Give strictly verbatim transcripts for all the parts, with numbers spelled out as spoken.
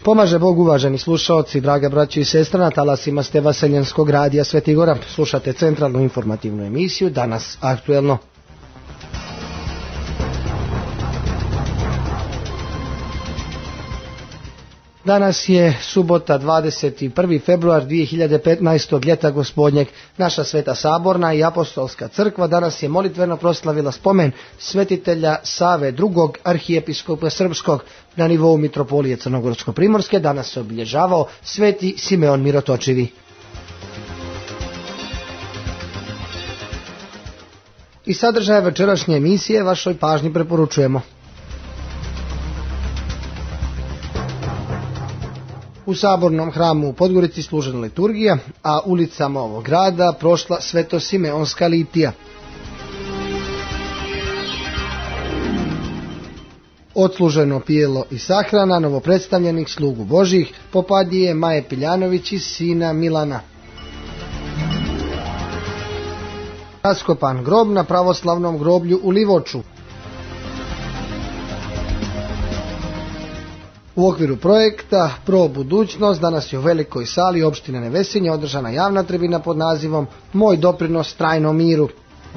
Pomaže Bog, uvaženi slušaoci, draga braćo i sestra, na talasima ste Vaseljenskog radija Sveti Gora. Slušate centralnu informativnu emisiju, danas aktuelno. Danas je subota, dvadeset prvi februar dvije hiljade petnaestog. ljeta gospodnjeg. Naša Sveta Saborna i Apostolska crkva danas je molitveno proslavila spomen svetitelja Save drugog. arhijepiskopa srpskog. Na nivou mitropolije Crnogorsko-primorske danas se obilježavao Sveti Simeon Mirotočivi. I sadržaje večerašnje emisije vašoj pažnji preporučujemo. U Sabornom hramu u Podgorici služena liturgija, a ulicama ovog grada prošla Sveto-Simeonska litija. Odsluženo pijelo i sahrana novopredstavljenih slugu Božih, popadije Maje Piljanović i sina Milana. Raskopan grob na pravoslavnom groblju u Livoču. U okviru projekta Pro budućnost danas je u velikoj sali opštine Nevesinje održana javna tribina pod nazivom Moj doprinos trajnom miru.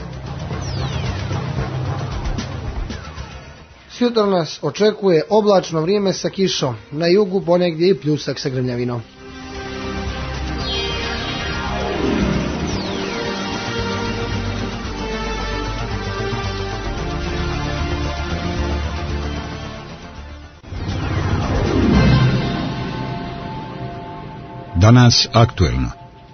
Sutra nas očekuje oblačno vrijeme sa kišom, na jugu ponegdje i pljusak sa grmljavinom. Danas aktuelno.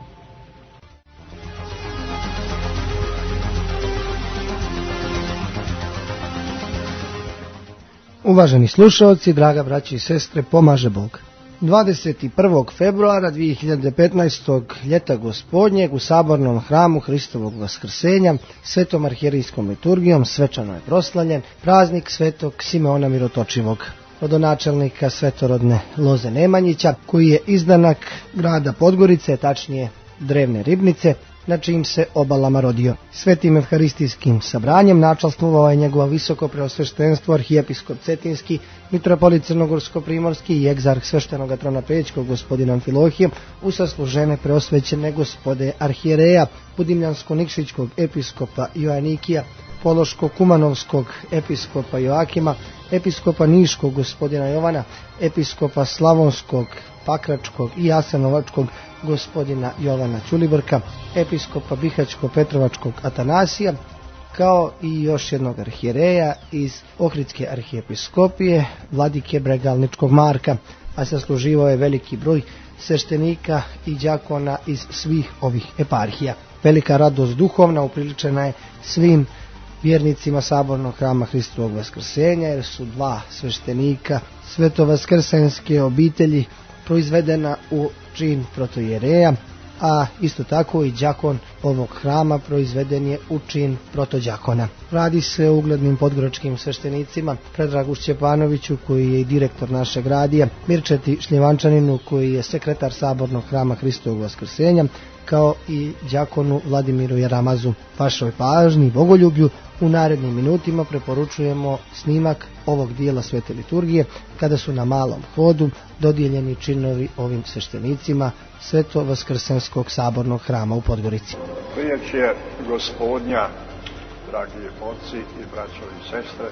Uvaženi slušalci, draga braći i sestre, pomaže Bog. dvadeset prvog februara dvije hiljade petnaestog. ljeta gospodnjeg u Sabornom hramu Hristovog vaskrsenja svetom arhijerijskom liturgijom svečano je proslavljen praznik svetog Simeona Mirotočivog, rodonačelnika svetorodne loze Nemanjića, koji je izdanak grada Podgorice, tačnije Drevne Ribnice, na čijim se obalama rodio. Svetim evharistijskim sabranjem načalstvovao je njegovo visoko preosveštenstvo arhijepiskop Cetinski, mitropolit Crnogorsko-primorski i egzarh sveštenog trona Pećkog gospodin Amfilohije u saslužene preosvećene gospode arhijereja, Budimljansko-Nikšićkog episkopa Joanikija, Pološko-Kumanovskog episkopa Joakima, episkopa Niškog gospodina Jovana, episkopa Slavonskog, Pakračkog i Jasenovačkog gospodina Jovana Ćulibrka, episkopa Bihaćko-Petrovačkog Atanasija, kao i još jednog arhijereja iz Ohridske arhijepiskopije, vladike Bregalničkog Marka, a sasluživao je veliki broj sveštenika i đakona iz svih ovih eparhija. Velika radost duhovna upriličena je svim vjernicima Sabornog hrama Hristovog vaskrsenja, jer su dva sveštenika svetovaskrsenske obitelji proizvedena u čin protojereja, a isto tako i đakon ovog hrama proizveden je u čin protođakona. Radi se o uglednim podgoročkim sveštenicima Predragu Šćepanoviću, koji je i direktor našeg radija, Mirčeti Šljivančaninu, koji je sekretar Sabornog hrama Hristovog vaskrsenja, kao i đakonu Vladimiru Jaramazu. Vašoj pažnji i bogoljublju u narednim minutima preporučujemo snimak ovog dijela svete liturgije, kada su na malom hodu dodijeljeni činovi ovim sveštenicima Sveto Vaskrsenskog Sabornog hrama u Podgorici. Riječ je gospodnja, dragi oci i braćo i sestre,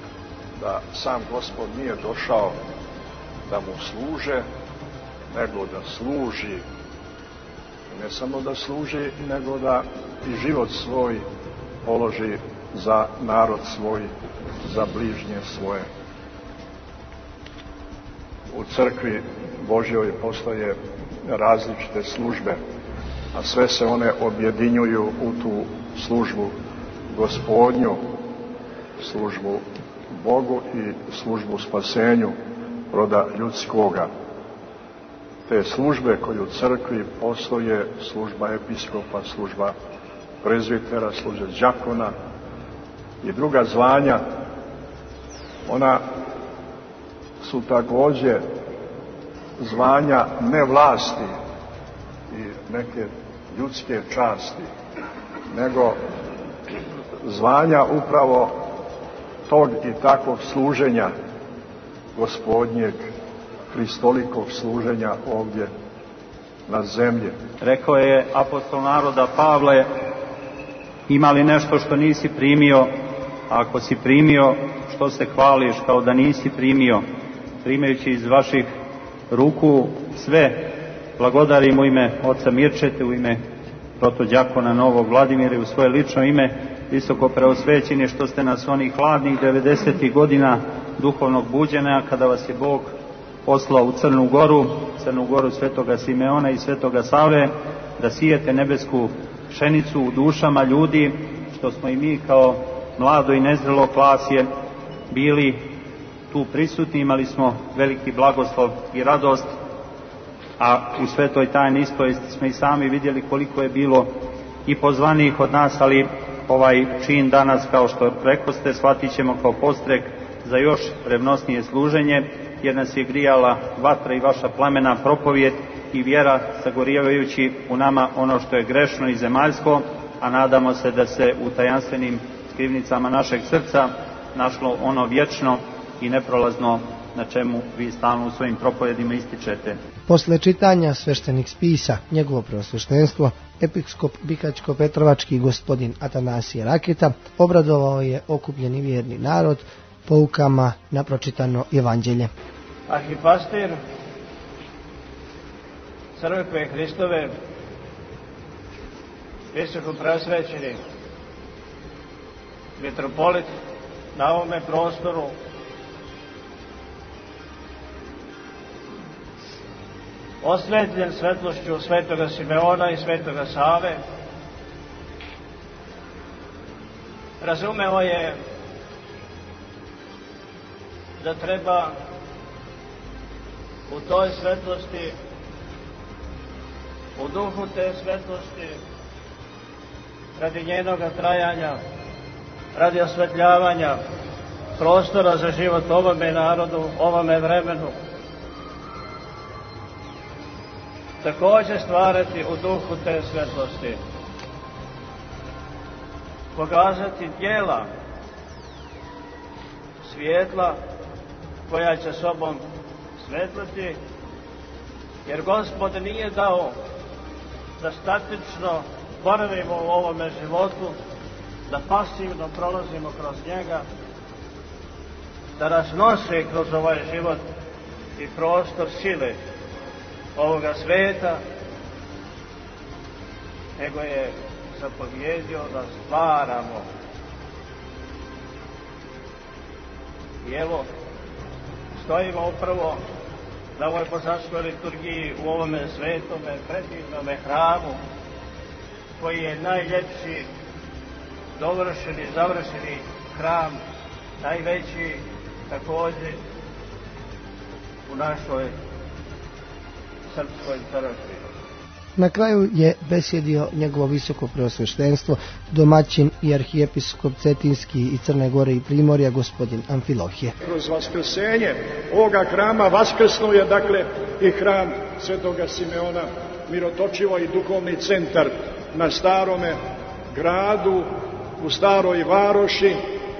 da sam Gospod nije došao da mu služe, nego da služi. Ne samo da služi, nego da i život svoj položi za narod svoj, za bližnje svoje. U crkvi Božjoj postoje različite službe, a sve se one objedinjuju u tu službu gospodnju, službu Bogu i službu spasenju roda ljudskoga. Te službe koje u crkvi postoje, služba episkopa, služba prezbitera, služba đakona i druga zvanja, ona su također zvanja ne vlasti i neke ljudske časti, nego zvanja upravo tog i takvog služenja gospodnjeg Hristolikog služenja ovdje na zemlji. Rekao je apostol naroda Pavle, ima li nešto što nisi primio, a ako si primio, što se hvališ kao da nisi primio, primajući iz vaših ruku sve, blagodarim u ime oca Mirčete, u ime protodjakona Novog Vladimira i u svoje lično ime, visoko preosvećeni što ste nas onih hladnih devedesetih godina duhovnog buđenja, kada vas je Bog poslao u Crnu Goru, Crnu Goru Svetoga Simeona i Svetoga Save, da sijete nebesku pšenicu u dušama ljudi, što smo i mi kao mlado i nezrelo klasje bili tu prisutni, imali smo veliki blagoslov i radost, a u svetoj tajni ispovesti smo i sami vidjeli koliko je bilo i pozvanih od nas, ali ovaj čin danas, kao što rekoste, shvatit ćemo kao podstrek za još revnosnije služenje, jer nas je grijala vatra i vaša plamena propovijed i vjera, sagorijavajući u nama ono što je grešno i zemaljsko, a nadamo se da se u tajanstvenim skrivnicama našeg srca našlo ono vječno i neprolazno na čemu vi stalno u svojim propovedima ističete. Posle čitanja sveštenih spisa, njegovo preosveštenstvo, episkop Bihaćko-Petrovački gospodin Atanasije Raketa obradovao je okupljeni vjerni narod poukama na pročitano evanđelje. Arhipastir Crkve Hristove, visoko preosvećeni mitropolit na ovome prostoru, osvetljen svetlošću Svetoga Simeona i Svetoga Save, razumeo je da treba u toj svetlosti, u duhu te svetlosti, radi njenoga trajanja, radi osvetljavanja prostora za život ovome narodu, ovome vremenu, također stvarati u duhu te svetlosti, pokazati djela svijetla koja će sobom svetlati, jer Gospod nije dao da statično boravimo u ovome životu, da pasivno prolazimo kroz njega, da nas nosi kroz ovaj život i prostor sile ovoga sveta, nego je zapovjedio da stvaramo. I evo, stojimo upravo na ovoj božanskoj liturgiji u ovome svetome, predivnome hramu, koji je najljepši, dovršeni, završeni hram, najveći također u našoj srpskoj crkvi. Na kraju je besjedio njegovo visoko preosveštenstvo, domaćin i arhijepiskop Cetinski i Crne Gore i Primorja, gospodin Amfilohije. Kroz vaskrsenje ovoga hrama vaskrsnuo je dakle i hram Svetoga Simeona, mirotočivo i duhovni centar na starome gradu, u staroj varoši,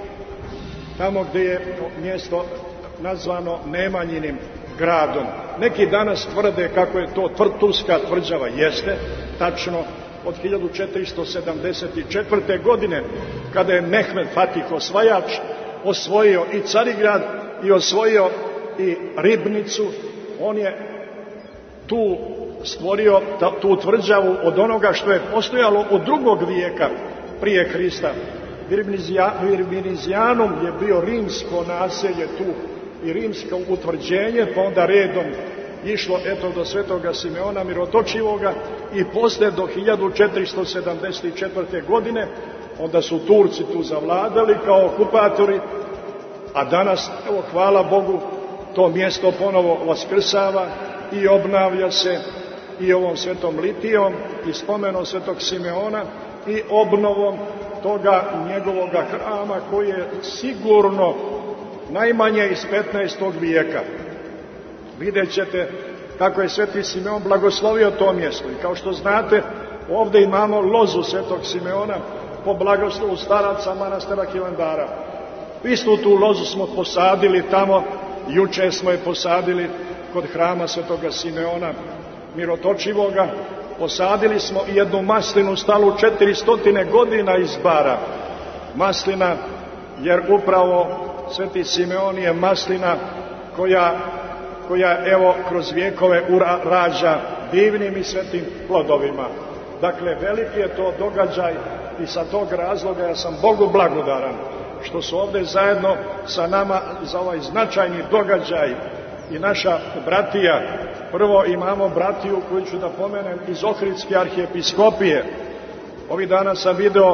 tamo gdje je mjesto nazvano Nemanjinim gradom. Neki danas tvrde kako je to Tvrtulska tvrđava. Jeste, tačno, od hiljadu četiristo sedamdeset četvrte. godine, kada je Mehmed Fatih osvajač osvojio i Carigrad i osvojio i Ribnicu, on je tu stvorio tu tvrđavu od onoga što je postojalo od drugog vijeka prije Hrista. Virbinizijanum je bio rimsko naselje tu i rimsko utvrđenje, pa onda redom išlo eto do Svetoga Simeona Mirotočivoga i poslije do hiljadu četiristo sedamdeset četvrte. godine, onda su Turci tu zavladali kao okupatori, a danas, evo hvala Bogu, to mjesto ponovo vaskrsava i obnavlja se i ovom svetom litijom i spomenom Svetog Simeona i obnovom toga njegovoga hrama koji je sigurno najmanje iz petnaestog vijeka. Vidjet ćete kako je Sveti Simeon blagoslovio to mjesto. I kao što znate, ovdje imamo lozu Svetog Simeona po blagoslovu staraca manastira Hilandara. Istu tu lozu smo posadili tamo juče smo je posadili kod hrama Svetoga Simeona Mirotočivoga. Posadili smo i jednu maslinu stalu četiristotine godina iz bara. Maslina, jer upravo Sveti Simeon je maslina koja, koja evo kroz vjekove rađa divnim i svetim plodovima. Dakle, veliki je to događaj i sa tog razloga ja sam Bogu blagodaran što su ovdje zajedno sa nama za ovaj značajni događaj i naša bratija. Prvo imamo bratiju koju ću da pomenem iz Ohridske arhijepiskopije. Ovih dana sam video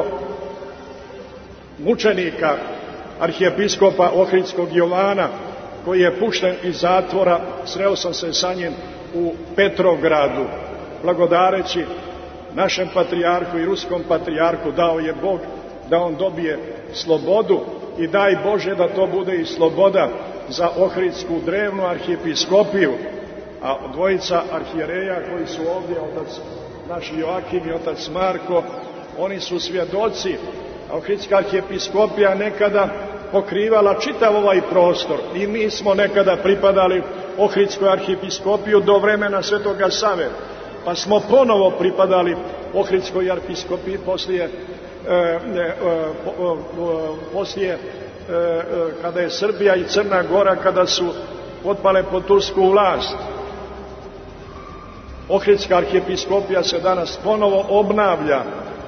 mučenika arhijepiskopa Ohridskog Jovana koji je pušten iz zatvora. Sreo sam se sa njim u Petrovgradu, blagodareći našem patrijarhu i ruskom patrijarhu. Dao je Bog da on dobije slobodu i daj Bože da to bude i sloboda za Ohridsku drevnu arhijepiskopiju. A dvojica arhijereja koji su ovdje, otac naš Joakim i otac Marko, oni su svjedoci. Ohridska arhijepiskopija nekada pokrivala čitav ovaj prostor i mi smo nekada pripadali Ohridskoj arhijepiskopiju do vremena Svetoga Save, pa smo ponovo pripadali Ohridskoj arhijepiskopiji poslije, e, e, po, poslije e, kada je Srbija i Crna Gora, kada su potpale pod tursku vlast. Ohridska arhijepiskopija se danas ponovo obnavlja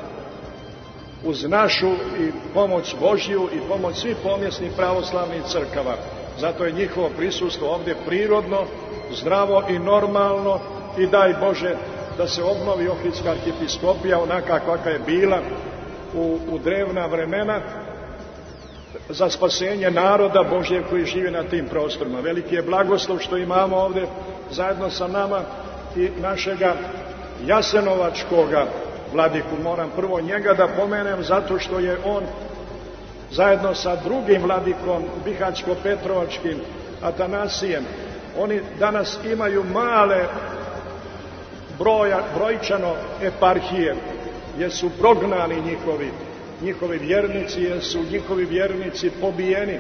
uz našu i pomoć Božju i pomoć svih pomjesnih pravoslavnih crkava. Zato je njihovo prisustvo ovdje prirodno, zdravo i normalno i daj Bože da se obnovi Ohridska arhijepiskopija onaka kakva je bila u, u drevna vremena za spasenje naroda Božje koji živi na tim prostorima. Veliki je blagoslov što imamo ovdje zajedno sa nama i našega jasenovačkoga vladiku. Moram prvo njega da pomenem zato što je on zajedno sa drugim vladikom Bihaćko-Petrovačkim Atanasijem, oni danas imaju male broja, brojčano eparhije, jer su prognani njihovi, njihovi vjernici, jer su njihovi vjernici pobijeni.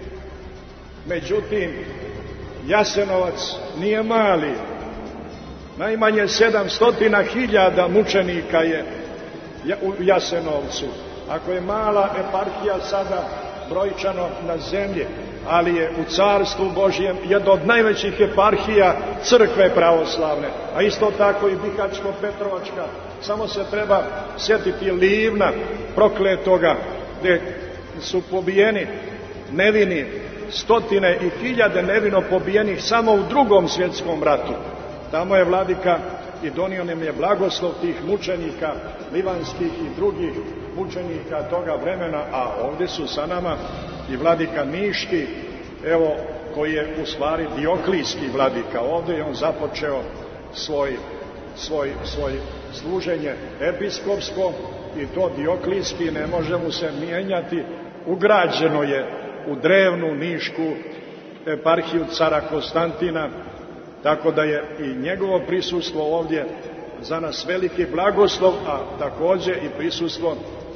Međutim, Jasenovac nije mali. Najmanje sedamstotina hiljada mučenika je u Jasenovcu. Ako je mala eparhija sada brojčano na zemlji, ali je u Carstvu Božjem jedna od najvećih eparhija crkve pravoslavne, a isto tako i Bihaćko-Petrovačka. Samo se treba sjetiti Livna prokletoga, gdje su pobijeni nevini, stotine i hiljade nevino pobijenih samo u Drugom svjetskom ratu. Tamo je vladika i donio nam je blagoslov tih mučenika, livanskih i drugih mučenika toga vremena, a ovdje su sa nama i vladika Niški, evo, koji je u stvari Dioklijski vladika. Ovdje je on započeo svoj, svoj, svoj služenje episkopsko i to Dioklijski, ne može mu se mijenjati, ugrađeno je u drevnu Nišku eparhiju cara Konstantina, tako da je i njegovo prisustvo ovdje za nas veliki blagoslov, a također i prisustvo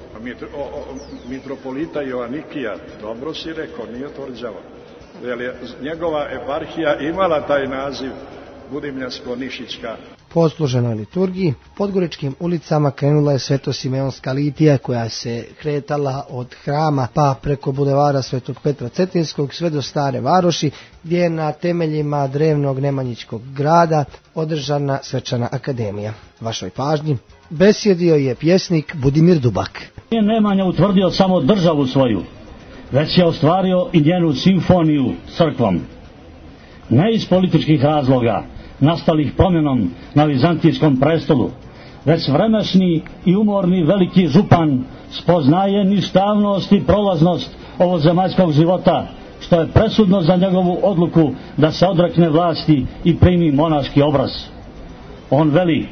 mitropolita Joanikija. Dobro si rekao, nije tvrđavo. Jer je njegova eparhija imala taj naziv Budimljansko-Nišićka. Po služenoj liturgiji, Podgoričkim ulicama krenula je Sveto-Simeonska litija koja se kretala od hrama pa preko bulevara Svetog Petra Cetinskog sve do Stare Varoši, gdje je na temeljima drevnog Nemanjićkog grada održana svečana akademija. Vašoj pažnji besjedio je pjesnik Budimir Dubak. Nije Nemanja utvrdio samo državu svoju, već je ostvario i njenu simfoniju crkvom. Ne iz političkih razloga, nastalih promjenom na vizantijskom prestolu, već vremešni i umorni veliki župan spoznaje ništavnost i prolaznost ovozemaljskog života, što je presudno za njegovu odluku da se odrekne vlasti i primi monaški obraz. On veli: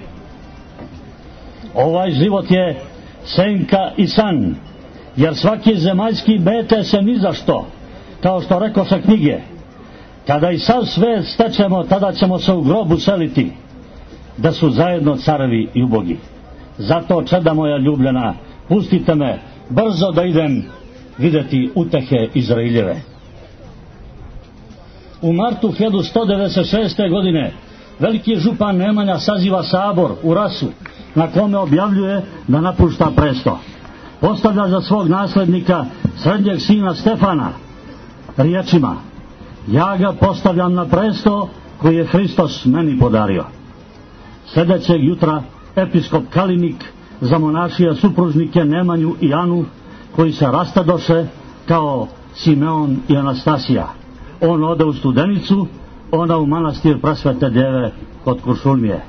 ovaj život je senka i san, jer svaki zemaljski bete se ni za što, kao što rekoše knjige. Kada i sav svet stečemo, tada ćemo se u grobu seliti, da su zajedno carevi i ubogi. Zato, čeda moja ljubljena, pustite me brzo da idem vidjeti utehe Izraeljeve. U martu hiljadu sto devedeset šeste. godine veliki župan Nemanja saziva sabor u Rasu, na kome objavljuje da napušta presto. Postavlja za svog naslednika srednjeg sina Stefana riječima: ja ga postavljam na presto koji je Hristos meni podario. Sljedećeg jutra episkop Kalinik zamonašija supružnike Nemanju i Anu, koji se rastadoše kao Simeon i Anastasija. On ode u Studenicu, ona u manastir Presvete Djeve kod Kuršumlije.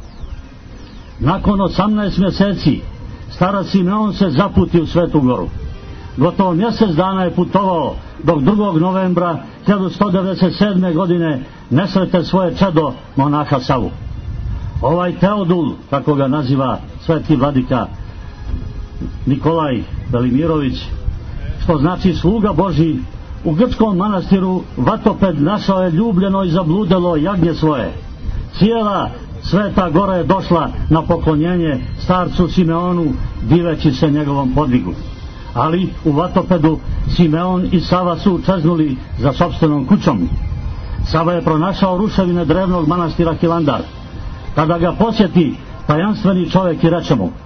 Nakon osamnaest mjeseci starac Simeon se zaputi u Svetu Goru. Gotovo mjesec dana je putovao, dok drugog novembra hiljadu sto devedeset sedme. godine ne srete svoje čedo monaha Savu. Ovaj Teodul, kako ga naziva sveti vladika Nikolaj Velimirović, što znači sluga Božji, u grčkom manastiru Vatoped našao je ljubljeno i zabludelo jagnje svoje. Cijela Sveta Gora je došla na poklonjenje starcu Simeonu, diveći se njegovom podvigu. Ali u Vatopedu Simeon i Sava su čeznuli za sopstvenom kućom. Sava je pronašao ruševine drevnog manastira Hilandar. Kada ga posjeti tajanstveni čovjek i reče mu: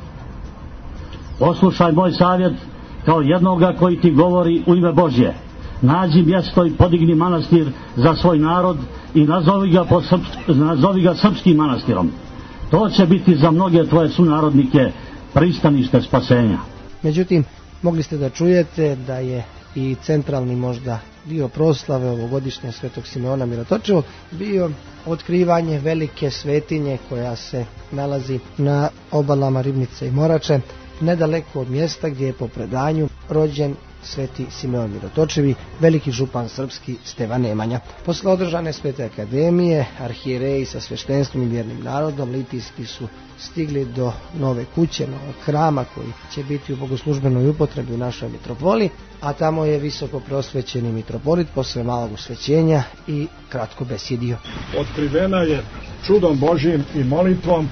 poslušaj moj savjet kao jednoga koji ti govori u ime Božje. Nađi mjesto i podigni manastir za svoj narod i nazovi ga, po srpsk, nazovi ga srpskim manastirom. To će biti za mnoge tvoje sunarodnike pristanište spasenja. Međutim, mogli ste da čujete da je i centralni možda dio proslave ovogodišnje Svetog Simeona Mirotočivog bio otkrivanje velike svetinje koja se nalazi na obalama Ribnice i Morače, nedaleko od mjesta gdje je po predanju rođen Sveti Simeon Mirotočivi, veliki župan srpski Stevan Nemanja. Posle održane Svete akademije, arhijereji sa sveštenstvom i vjernim narodom litijski su stigli do nove kuće, novog hrama koji će biti u bogoslužbenoj upotrebi u našoj mitropoli, a tamo je visoko prosvećeni mitropolit posle malog usvećenja i kratko besjedio. Otkrivena je čudom Božjim i molitvom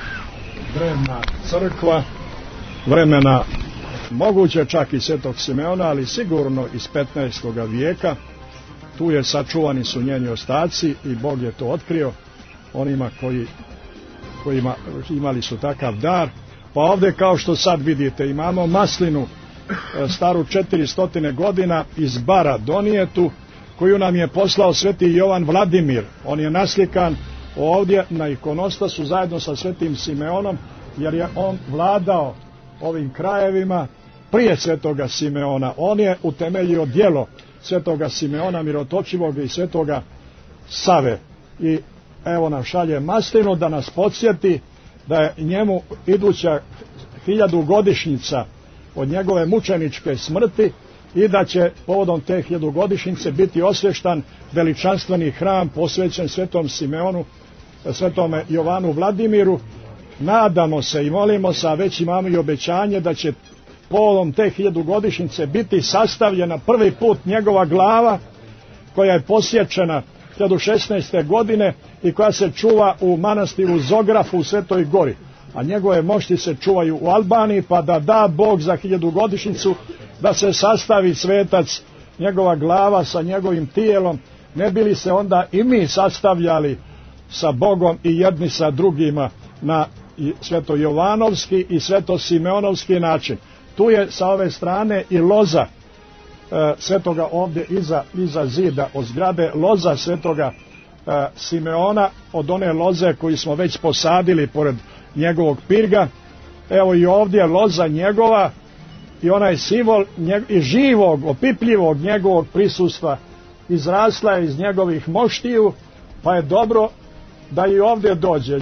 drevna crkva vremena moguće čak i Svetog Simeona, ali sigurno iz petnaestog vijeka. Tu je sačuvani su njeni ostaci i Bog je to otkrio onima koji kojima imali su takav dar. Pa ovdje, kao što sad vidite, imamo maslinu staru četiristo godina iz Bara donijetu, koju nam je poslao sveti Jovan Vladimir. On je naslikan ovdje na ikonostasu zajedno sa svetim Simeonom, jer je on vladao ovim krajevima prije svetoga Simeona. On je utemeljio djelo svetoga Simeona Mirotočivog i svetoga Save. I evo nam šalje maslinu da nas podsjeti da je njemu iduća hiljadugodišnjica od njegove mučeničke smrti i da će povodom te hiljadugodišnjice biti osvještan veličanstveni hram posvećen svetom Simeonu, svetome Jovanu Vladimiru. Nadamo se i molimo se, a već imamo i obećanje da će povodom te hiljadugodišnjice biti sastavljena prvi put njegova glava, koja je posječena hiljadu šesnaeste. godine i koja se čuva u manastiru Zografu u Svetoj Gori, a njegove mošti se čuvaju u Albaniji, pa da da Bog za hiljadugodišnjicu da se sastavi svetac, njegova glava sa njegovim tijelom, ne bi li se onda i mi sastavljali sa Bogom i jedni sa drugima na sveto Jovanovski i sveto Simeonovski način. Tu je sa ove strane i loza e, svetoga ovdje iza, iza zida od zgrade, loza svetoga e, Simeona, od one loze koju smo već posadili pored njegovog pirga. Evo i ovdje loza njegova i ona je simbol njeg, i živog, opipljivog njegovog prisustva, izrasla je iz njegovih moštiju, pa je dobro da i ovdje dođe.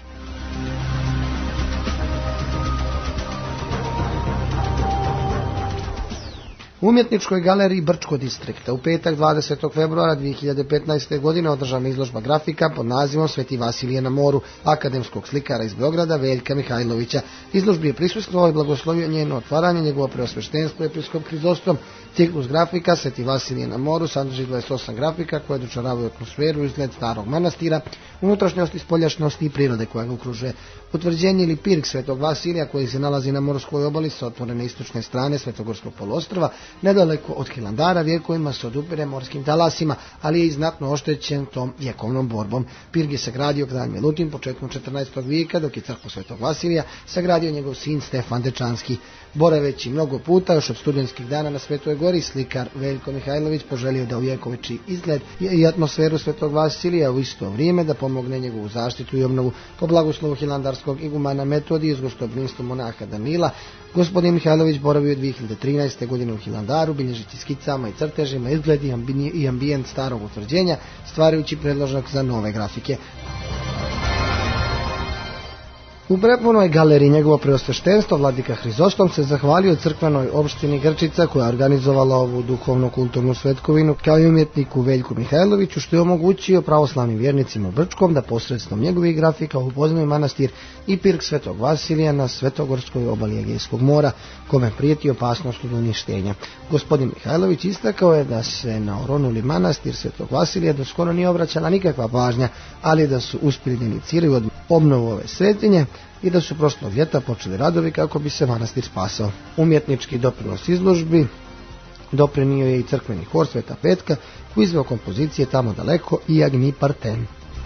U umjetničkoj galeriji Brčko distrikta u petak dvadesetog februara dvije hiljade petnaeste. godine održana izložba grafika pod nazivom Sveti Vasilije na moru akademskog slikara iz Beograda Veljka Mihajlovića. Izložbi je prisustvovao i blagoslovio njeno otvaranje njegovo preosveštenstvo episkop Hrizostom, Ciklus grafika Sveti Vasilije na moru sadrži dvadeset osam grafika koje dočaravaju atmosferu, izgled starog manastira, unutrašnjosti, spoljašnjosti i prirode koja ga okružuje. Utvrđenje ili pirk Svetog Vasilija koji se nalazi na morskoj obali sa otvorene istočne strane Svetogorskog poluostrva, nedaleko od Hilandara, vjekovima se odupire morskim talasima, ali je i znatno oštećen tom vjekovnom borbom. Pirk je sagradio kralj Milutin početkom četrnaestog vijeka, dok je crkvu Svetog Vasilija sagradio njegov sin Stefan Dečanski. Boraveći mnogo puta, još od studentskih dana na Svetoj gori, slikar Veljko Mihajlović poželio da uvjekoviči izgled i atmosferu Svetog Vasilija, u isto vrijeme da pomogne njegovu zaštitu i obnovu. Po blagoslovu hilandarskog igumana Metodija s gostoprimstvom monaha Danila, gospodin Mihajlović boravio dvije hiljade trinaeste. godine u Hilandaru, bilježeći skicama i crtežima izgled i ambijent starog utvrđenja, stvarajući predložak za nove grafike. U prepunoj galeriji njegovo preosveštenstvo vladika Hrizostom se zahvalio crkvenoj opštini Grčica koja je organizovala ovu duhovno-kulturnu svetkovinu, kao i umjetniku Veljku Mihajloviću, što je omogućio pravoslavnim vjernicima u Brčkom da posredstvom njegovih grafika upoznaju manastir i pirk Svetog Vasilija na Svetogorskoj obali Egejskog mora, kome prijeti opasnost od uništenja. Gospodin Mihajlović istakao je da se na oronuli manastir Svetog Vasilija do skoro nije obraćala nikakva pažnja, ali da su uspjeli da iniciraju od obnovu ove svetinje i da su prošlog ljeta počeli radovi kako bi se manastir spasao. Umjetnički doprinos izložbi doprinio je i crkveni hor Sveta Petka koji izveo kompozicije Tamo daleko i Agni Parten.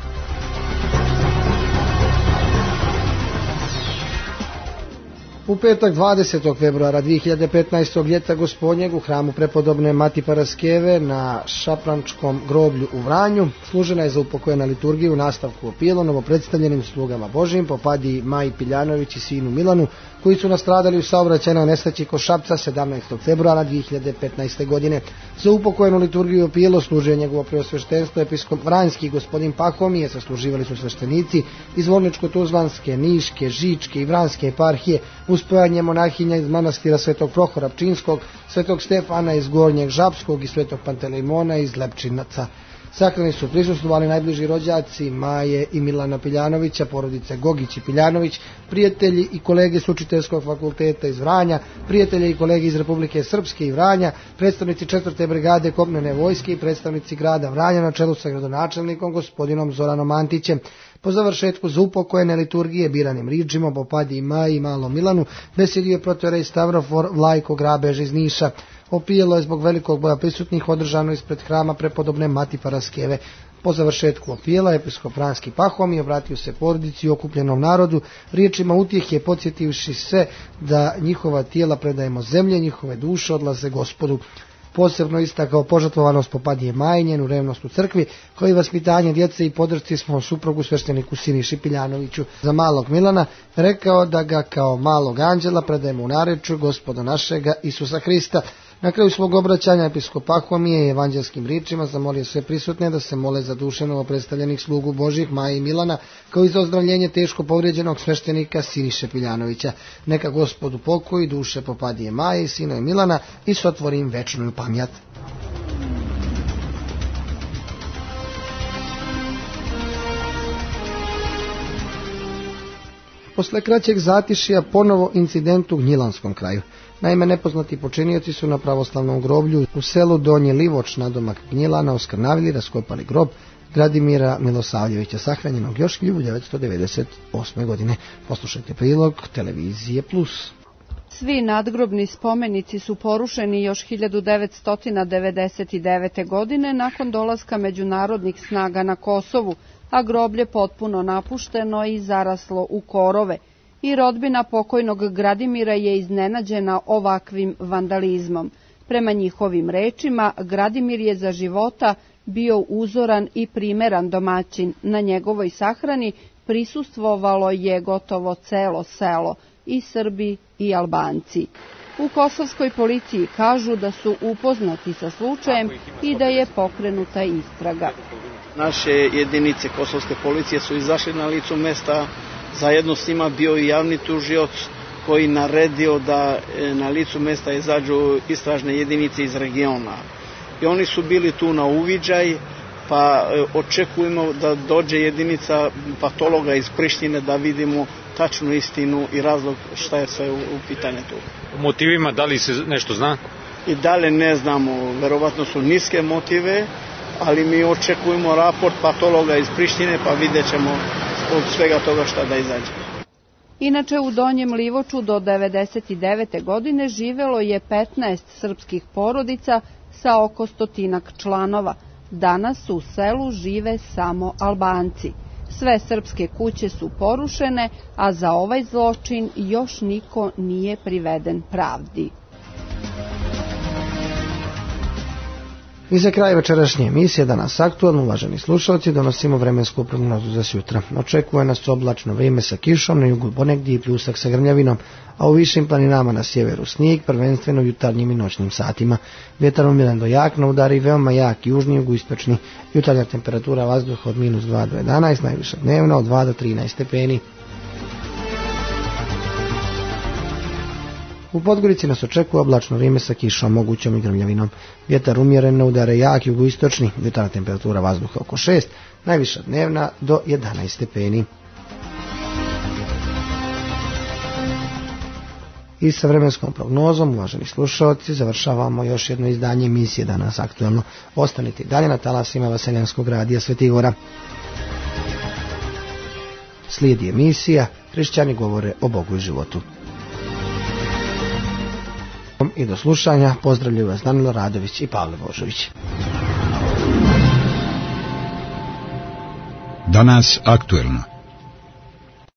U petak dvadesetog februara dvije hiljade petnaestog. ljeta gospodnjeg u hramu prepodobne Mati Paraskeve na Šaprančkom groblju u Vranju služena je za upokojena liturgija u nastavku opilo novopredstavljenim slugama Božijim Popadi Maji Piljanović i sinu Milanu, koji su nastradali u saobraćajnoj nesreći kod Šapca sedamnaestog februara dvije hiljade petnaeste. godine. Za upokojenu liturgiju opilo služio njegovo preosveštenstvo episkop Vranjski gospodin Pahomije, sasluživali su sveštenici iz Vorničko-Tuzlanske, Niške, Žičke i Vranjske eparhije, uspojanje monahinja iz manastira Svetog Prohora Pčinskog, Svetog Stefana iz Gornjeg Žapskog i Svetog Pantelejmona iz Lepčinaca. Sahrani su prisustvovali najbliži rođaci Maje i Milana Piljanovića, porodice Gogić i Piljanović, prijatelji i kolege s Učiteljskog fakulteta iz Vranja, prijatelji i kolege iz Republike Srpske i Vranja, predstavnici četvrte brigade kopnene vojske i predstavnici grada Vranja na čelu sa gradonačelnikom gospodinom Zoranom Antićem. Po završetku za upokojene liturgije biranim riđima Popadi Maji i Malom Milanu besedio je protorej Stavrofor Vlajko Grabež iz Niša. Opijelo je zbog velikog broja prisutnih održano ispred hrama prepodobne Mati Paraskeve. Po završetku opijela episkop Vranjski Pahomije obratio se porodici i okupljenom narodu riječima utjehe, podsjetivši se da njihova tijela predajemo zemlje, njihove duše odlaze Gospodu. Posebno istakao požrtvovanost Popadije Maji, njenu revnost u crkvi, kao i vaspitanje djece i podršci smo suprugu svešteniku Siniši Piljanoviću. Za malog Milana rekao da ga kao malog anđela predajemo u narečju Gospoda našega Isusa Hrista. Na kraju svog obraćanja episkop Pahomije i evanđelskim riječima zamolio sve prisutne da se mole za duše novopredstavljenih slugu Božih Maje i Milana, kao i za ozdravljenje teško povrijeđenog sveštenika Siniše Piljanovića. Neka Gospodu pokoji duše Popadije Maje i sina Milana i sotvori im večnu pamjat. Posle kraćeg zatišja ponovo incident u Gnjilanskom kraju. Naime, nepoznati počinioci su na pravoslavnom groblju u selu Donji Livoč nadomak Gnjilana oskrnavili, raskopali grob Gradimira Milosavljevića, sahranjenog još hiljadu devetsto devedeset osme. godine. Poslušajte prilog Televizije Plus. Svi nadgrobni spomenici su porušeni još hiljadu devetsto devedeset devete. godine nakon dolaska međunarodnih snaga na Kosovu, a groblje potpuno napušteno i zaraslo u korove. I rodbina pokojnog Gradimira je iznenađena ovakvim vandalizmom. Prema njihovim rečima, Gradimir je za života bio uzoran i primeran domaćin. Na njegovoj sahrani prisustvovalo je gotovo celo selo, i Srbi i Albanci. U kosovskoj policiji kažu da su upoznati sa slučajem i da je pokrenuta istraga. Naše jedinice kosovske policije su izašli na licu mesta. Zajedno s njima bio i javni tužioc koji naredio da na licu mesta izađu istražne jedinice iz regiona. I oni su bili tu na uviđaj, pa očekujemo da dođe jedinica patologa iz Prištine da vidimo tačnu istinu i razlog šta je sve u pitanju tu. O motivima da li se nešto zna? i dalje ne znamo, verovatno su niske motive, ali mi očekujemo raport patologa iz Prištine, pa vidjet ćemo od svega toga šta da izađe. Inače, u Donjem Livoču do devedeset devete. godine živelo je petnaest srpskih porodica sa oko stotinak članova. Danas u selu žive samo Albanci. Sve srpske kuće su porušene, a za ovaj zločin još niko nije priveden pravdi. I za kraj večerašnje emisije Danas aktualno, uvaženi slušalci, donosimo vremensku prognozu za sutra. Očekuje nas oblačno vrijeme sa kišom, na jugu ponegdje i pljusak sa grmljavinom, a u višim planinama na sjeveru snijeg, prvenstveno u jutarnjim i noćnim satima. Vjetar umjeren do jak na udari, veoma jak južni, jugoistočni. Jutarnja temperatura vazduha od minus dva do jedanaest, najviša dnevna od dva do trinaest stepeni. U Podgorici nas očekuje oblačno vrijeme sa kišom, mogućom i grmljavinom. Vjetar umjeren na udare jak jugoistočni, jutarnja temperatura vazduha oko šest, najviša dnevna do jedanaest stepeni. I sa vremenskom prognozom, uvaženi slušalci, završavamo još jedno izdanje emisije Danas aktualno. Ostanite i dalje na talasima Vaseljanskog radija Sveti Gora. Slijedi emisija Hrišćani govore o Bogu i životu. I do slušanja, pozdravljaju vas Danilo Radović i Pavle Božović. Danas aktuelno.